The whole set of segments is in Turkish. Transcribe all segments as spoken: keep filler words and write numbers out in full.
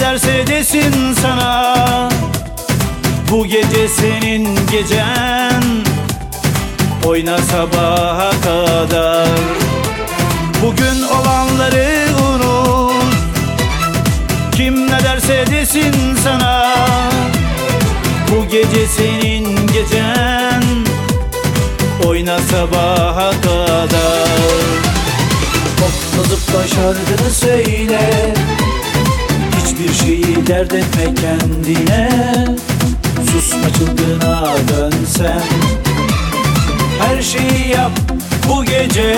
derse desin sana, bu gece senin gecen, oyna sabaha kadar. Bugün olanları unut, kim ne derse desin sana, bu gece senin gecen, oyna sabaha kadar. Hopla zıpla şarkını söyle, hiçbir şeyi dert etme kendine. Susma çılgına dön sen, her şeyi yap bu gece.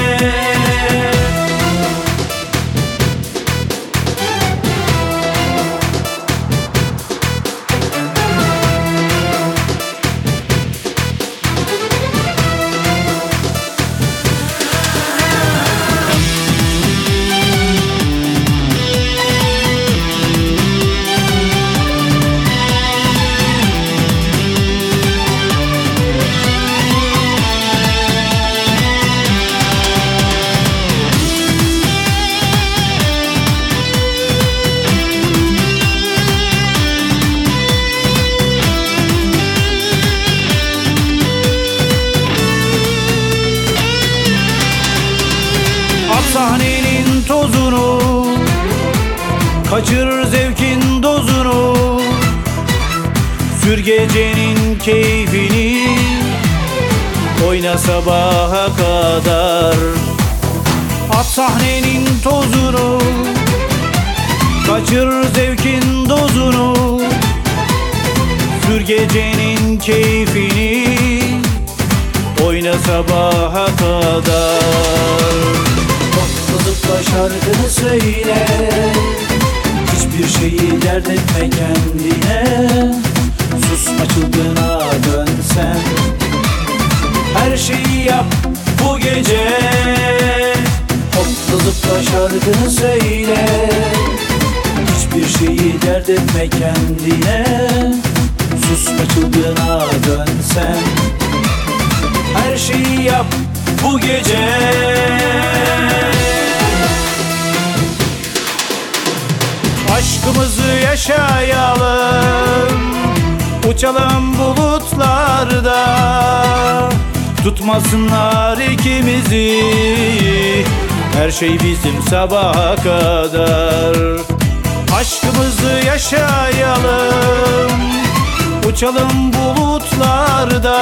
Sahnenin tozunu, kaçır zevkin dozunu, sür gecenin keyfini, oyna sabaha kadar. At sahnenin tozunu, kaçır zevkin dozunu, sür gecenin keyfini, oyna sabaha kadar. zıpla şarkını söyle, hiçbir şeyi dert etme kendine. Susma çılgına dön sen, her şeyi yap bu gece. Hopla zıpla şarkını söyle, hiçbir şeyi dert etme kendine. Susma çılgına dön sen, her şeyi yap bu gece. Aşkımızı yaşayalım, uçalım bulutlarda, tutmasınlar ikimizi, her şey bizim sabaha kadar. Aşkımızı yaşayalım, uçalım bulutlarda,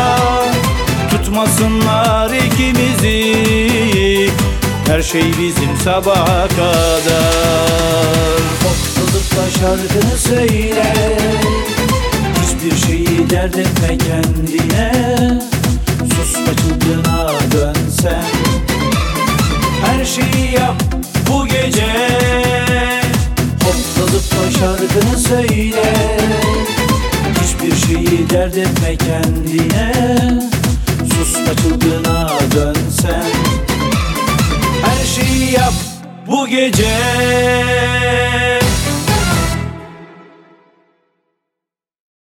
tutmasınlar ikimizi, her şey bizim sabaha kadar. Hopla zıpla şarkını söyle, hiçbir şeyi dert etme kendine. Susma çılgına dön sen, her şeyi yap bu gece. Hopla zıpla şarkını söyle, hiçbir şeyi dert etme kendine. Susma çılgına dön sen, her şeyi yap bu gece.